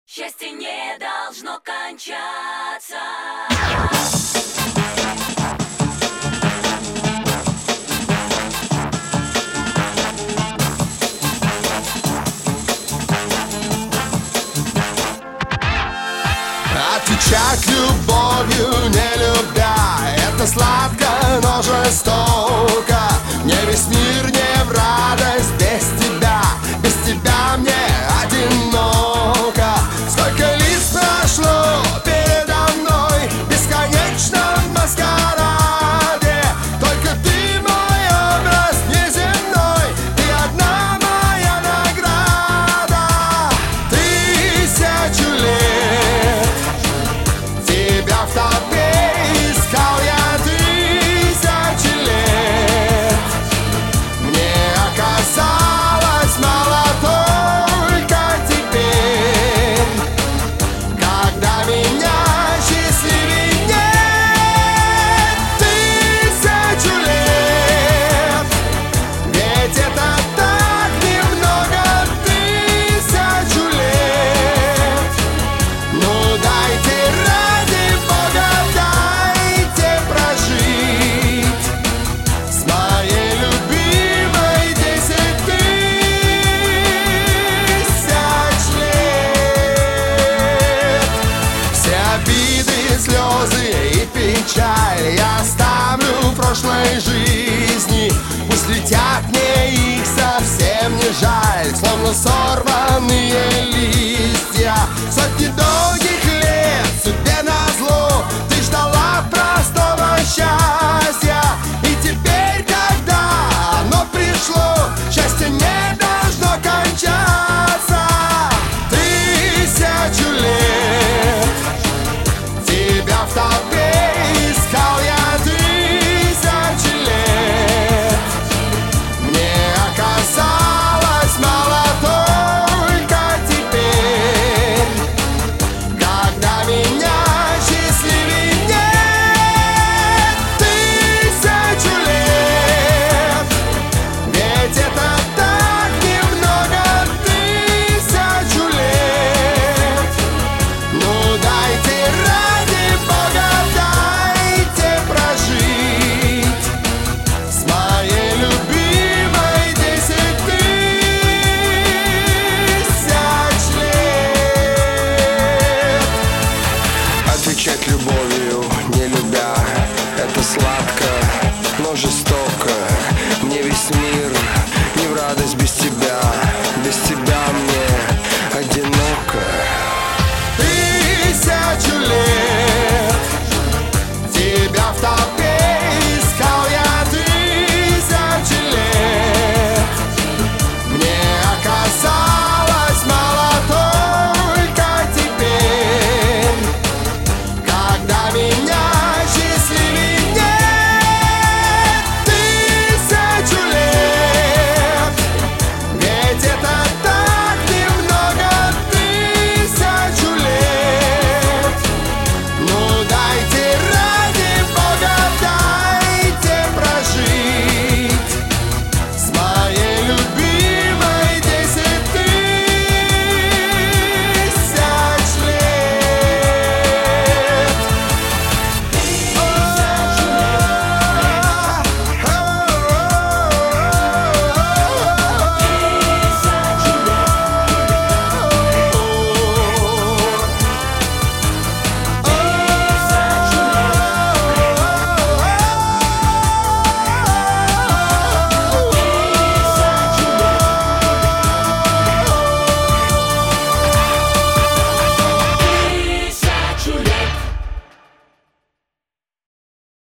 Счастье не должно кончаться. Отвечать любовью, не любя, это сладко, но жестоко. Мне весь мир не в радость без тебя мне одиноко. Сколько лиц прошло передо мной в бесконечном маскараде. Только ты мой образ неземной, ты одна моя награда. Тысячу лет тебя в толпе искал я тысячи лет. Мне оказалось мало только теперь, когда меня счастливей нет. Тысячу лет, ведь это так немного. Тысячу лет, ну дайте, ради Бога, дайте прожить с моей любимой 10 000 лет. Все обиды, слезы и печаль я оставлю в прошлой жизни. Пусть летят, мне их совсем не жаль, словно сорванные листья.